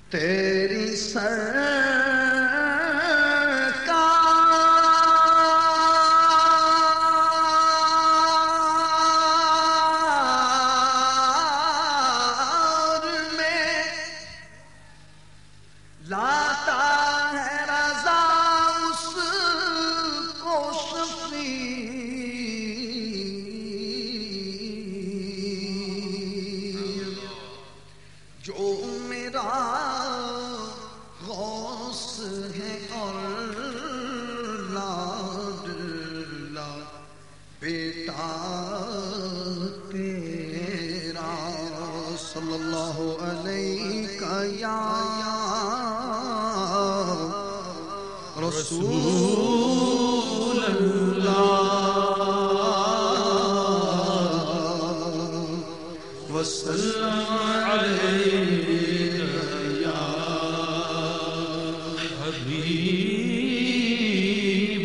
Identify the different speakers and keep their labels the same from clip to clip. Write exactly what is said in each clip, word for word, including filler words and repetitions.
Speaker 1: تیری سرکار میں لاتا ہے رضا اس کو شفیع، جو میرا غوث ہے اور لاڈلا بیٹا تیرا، صلی اللہ علیہ یا رسول اللہ وسلم علیہ یا حبیب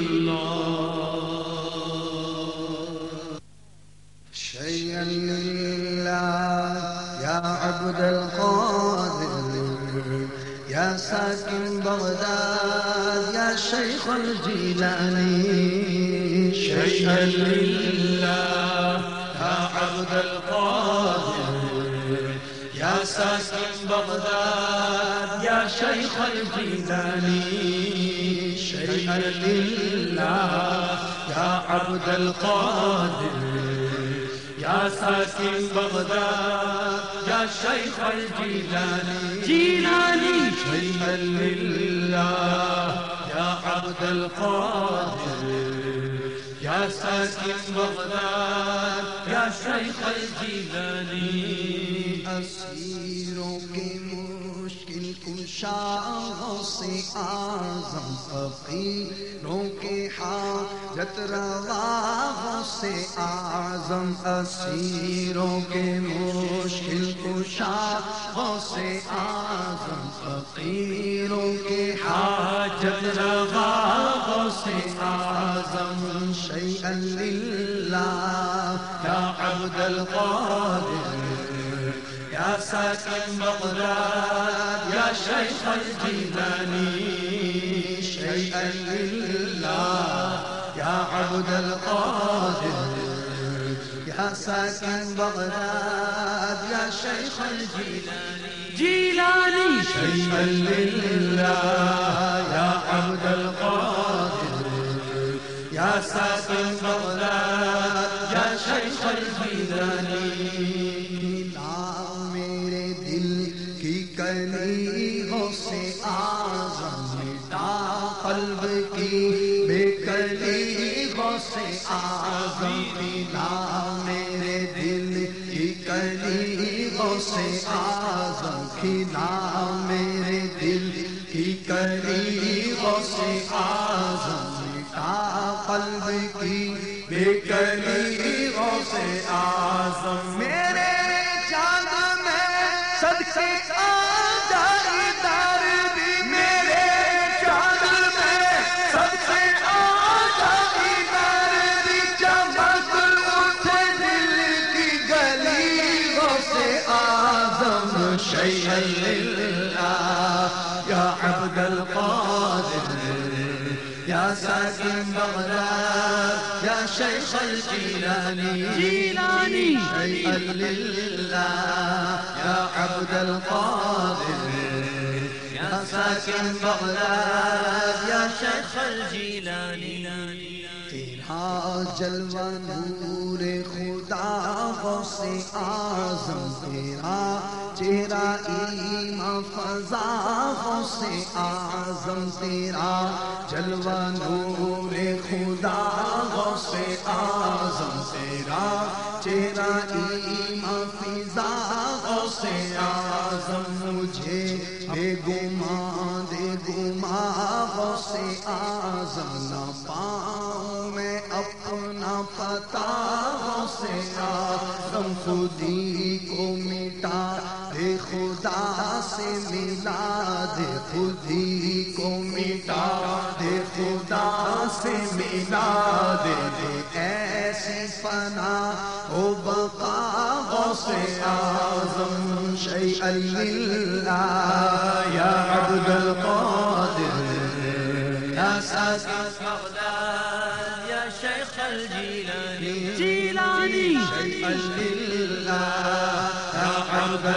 Speaker 1: اللہ، شیئا للہ یا عبد القادر یا ساکن بغداد یا شیخ الجیلانی، شیئا للہ یا عبد القادر یا ساکن بغداد یا شیخ الجیلانی، شیئا للہ یا عبد القادر یا ساکن بغداد یا شیخ الجیلانی، جیلانی، شیئا للہ یا عبد القادر یا ساکن بغداد یا شیخ الجیلانی، اسیروں کے مشکل کشا سے اعظم، فقیروں کے حاجت روا سے اعظم، اسیروں کے مشکل کشا سے اعظم، فقیروں کے حاجت روا سے اعظم، شیئا للہ یا عبد القادر یا ساکن بغداد یا شیخ الجیلانی، شیئا للہ یا عبد القادر یا ساکن بغداد یا شیخ الجیلانی، جیلانی، شیئا للہ یا عبد القادر یا ساکن بغداد یا شیخ الجیلانی، میرے دل کی کلی غوث اعظم، مٹا قلب کی بے کلی غوث اعظم، ملا میرے دل کی کلی غوث اعظم، کھلا میرے دل کی کلی غوث اعظم، مٹا قلب کی بے کلی غوث اعظم، میرے چاند میں صدقے آ جائے درد، میرے چاند میں صدقے آ جائے درد، چمک اٹھے دل کی گلی غوث اعظم، شیئا للہ یا عبد القادر یا ساکن بغداد یا شیخ الجیلانی، جیلانی، شیئا للہ یا عبد القادر یا ساکن بغداد یا شیخ الجیلانی، تیرا جلوہ نور خدا غوث اعظم، تیرا چہرہ ایمان فضا غوث اعظم، تیرا جلوہ نور خدا غوث اعظم، تیرا چہرہ ایمان فضا غوث اعظم، مجھے بے گمان دے گمان غوث اعظم، نہ پاؤں میں اپنا پتا غوث اعظم، خودی کو مٹا دے خدا سے ملا دے، خودی کو مٹا دے خدا سے ملا دے، دے ایسی فنا او بقا غوث اعظم، شیئا للہ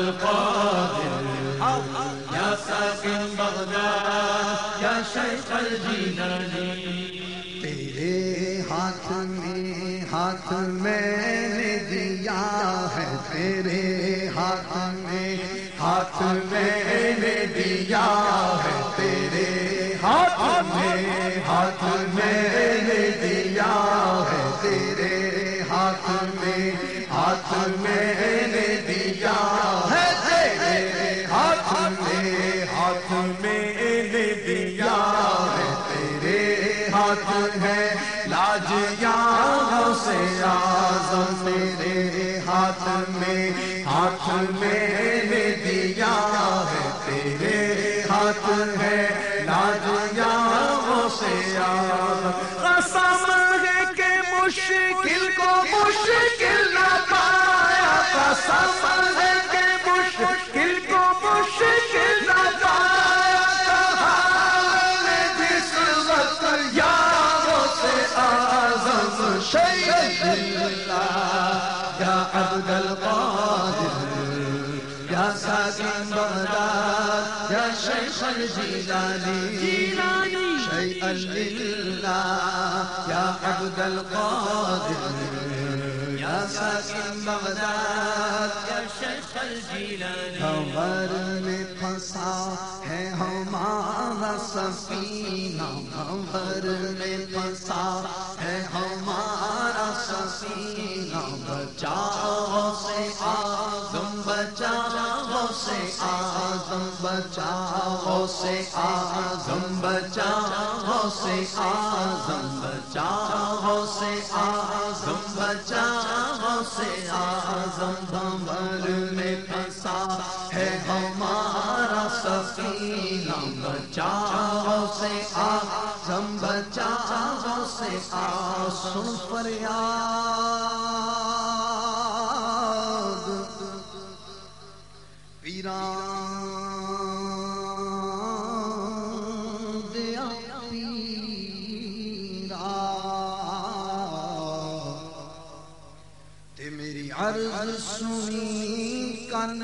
Speaker 1: القادر یا ساکن بغداد یا شیخ الجیلانی
Speaker 2: تیرے ہاتھ میں ہاتھ میں نے دیا ہے، تیرے ہاتھ میں ہاتھ میں نے دیا ہے، تیرے ہاتھ میں ہاتھ میں نے دیا ہے، تیرے ہاتھ میں ہاتھ میں نے دیا ہے، تیرے ہاتھ میں ہاتھ میں نے دیا ہے، تیرے ہاتھ ہے لاج یاں سے اعظم، تیرے ہاتھ میں ہاتھ میں نے دیا ہے، تیرے ہاتھ ہے لاج یاں سے اعظم۔ قسم ہے کہ مشکل کو مشکل نہ پایا، قسم ہے کہ مشکل کو مشکل نہ پایا، کہا نے جس وقت یاروں سے اعظم شیخ اللہ یا عبد القادر یا ساکن بغداد یا شیخ الجیلانی شیئا للہ یا عبد القادر یا ساکن بغداد یا شیخ الجیلانی۔ بھنور میں پھنسا ہے ہمارا سفینہ، بھنور میں پھنسا ہے ہمارا سفینہ، بچاؤ سے اعظم بچاؤ سے اعظم بچاؤ سے اعظم بچاؤ سے اعظم بچاؤ سے اعظم بچاؤ سے اعظم۔ بھنور میں پھنسا ہے ہمارا سفینہ، بچاؤ سے اعظم بچاؤ سے اعظم۔ سن فریاد پیران دیا پیرا، تے میری عرض سنی کن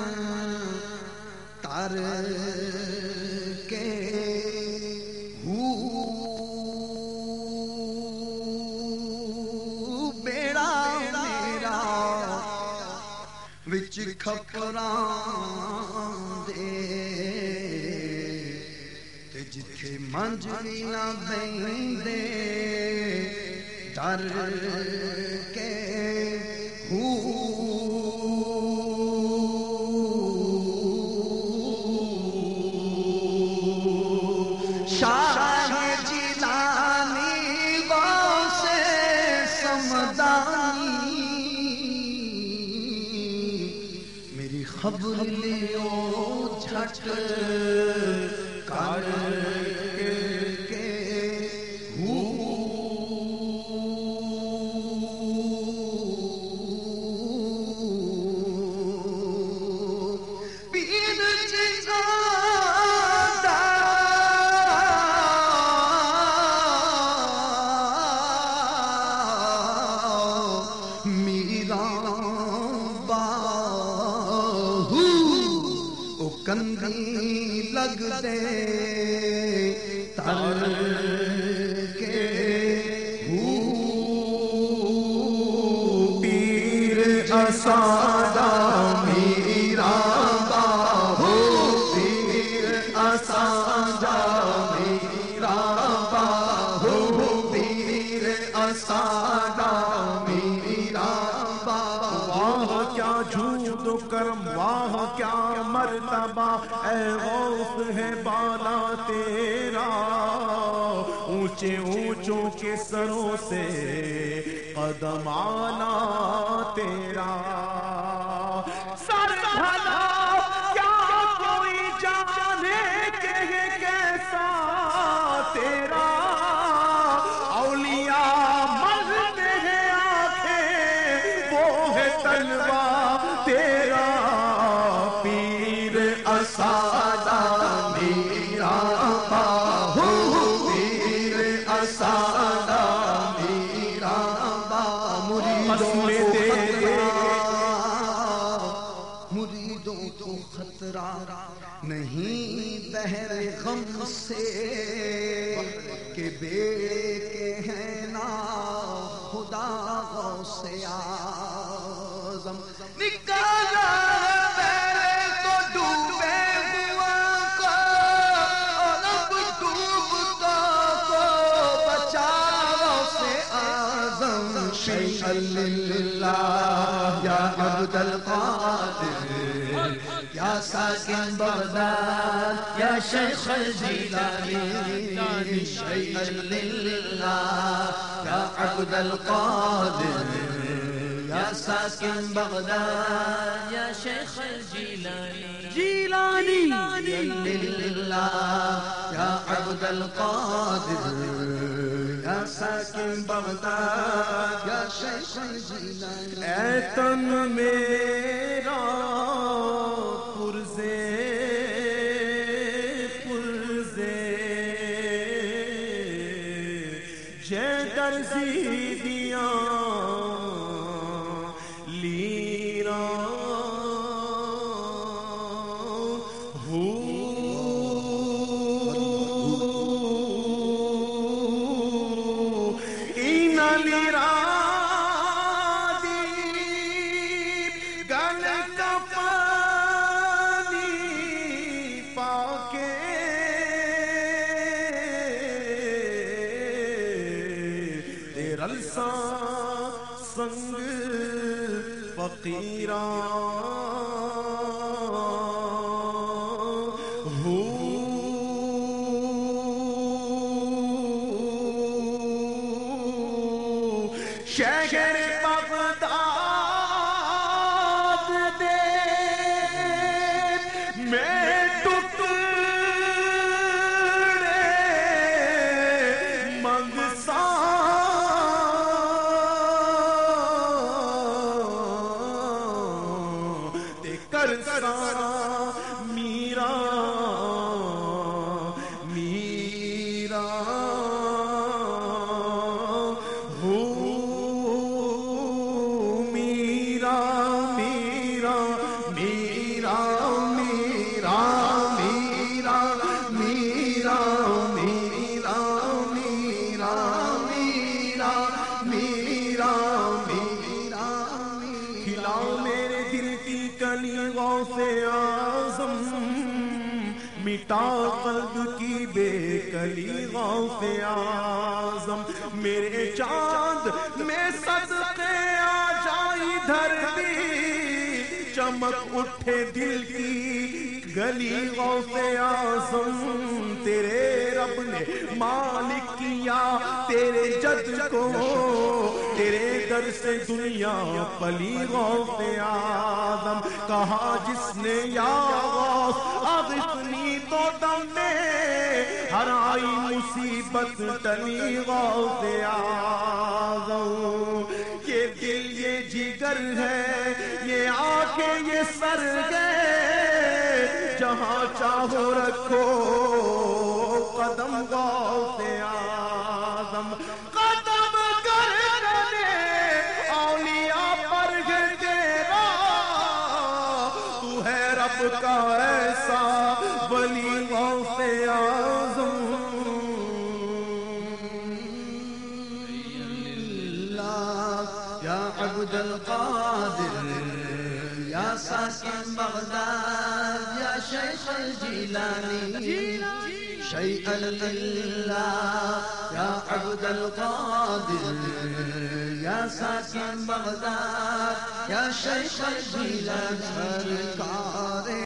Speaker 2: تر کے ہو بیڑا میرا وچ کھپراں دے، تے جتھے منج وی نہ بیندے ڈر کے ہو شاہ جیلانی غوث سمدانی میری خبر لیو جھٹ کر کے ہو پیر جگادہ میرا باہو او کندھی لگ دے تر کے ہو پیر اسادہ میرا باہو، پیر اسادہ میرا باہو، پیر اسادہ میرا باہو۔
Speaker 3: واہ کیا جھوٹ و کرم، واہ کیا مرتبہ، اے غوث ہے بالا تیرا، اونچے اونچوں کے سروں سے قدم آنا تیرا۔ سر بھلا کیا کوئی جانے کہ یہ کیسا تیرا، اولیاء ملتے ہیں آنکھیں وہ ہے تلوا تیرا،
Speaker 2: پیر اسادہ میرا باہو، پیر اسادہ میرا باہو۔ مریدوں کو خطرہ، مریدوں برا نہیں بہر غم سے کہ بیڑے کے ہیں نا خدا غوث اعظم نکالا بیڑے تو ڈوبے ہوا کو اور اب ڈوبتا کو بچا غوث اعظم شیء للہ یا عبد القادر یا ساکن بغداد یا شیخ الجیلانی شیء للہ یا عبد القادر یا ساکن بغداد
Speaker 1: یا شیخ الجیلانی
Speaker 3: جیلانی
Speaker 2: للہ یا عبد القادر یا ساکن بغداد یا شیخ الجیلانی
Speaker 3: اے تن میرا پرزے پرزے جے درزی دیا لیرا ہو اینا لیرا رلسا سنگ فقیران ہو شہر بغداد دے میں ٹکڑے منگسا میرا میرا ہو میرا میرا میرا میرا میرا میرا میرا میرا میرا میرا میرا کھلاؤ میرے دل کی کلی غوث اعظم مٹا قلب کی بے کلی غوث اعظم میرے چاند میں صدقے آ جائی ادھر بھی چمک اٹھے دل کی گلی غوث اعظم تیرے رب نے مالک کیا تیرے جد کو تیرے در سے دنیا پلی غوث اعظم کہا جس نے یا غوث اغثنی تو دم میں ہر آئی مصیبت ٹلی غوث اعظم یہ دل یہ جگر ہے یہ آنکھیں یہ سر گئے جہاں چاہو رکھو قدم غوث اعظم قدم کرنے اولیاء پر ہے تیرا تو ہے رب کا ایسا ولی غوث اعظم
Speaker 2: یا عبد القادر یا ساکن بغداد یا شیخ الجیلانی شیء للہ یا عبد القادر یا ساکن بغداد یا شیخ الجیلانی سرکار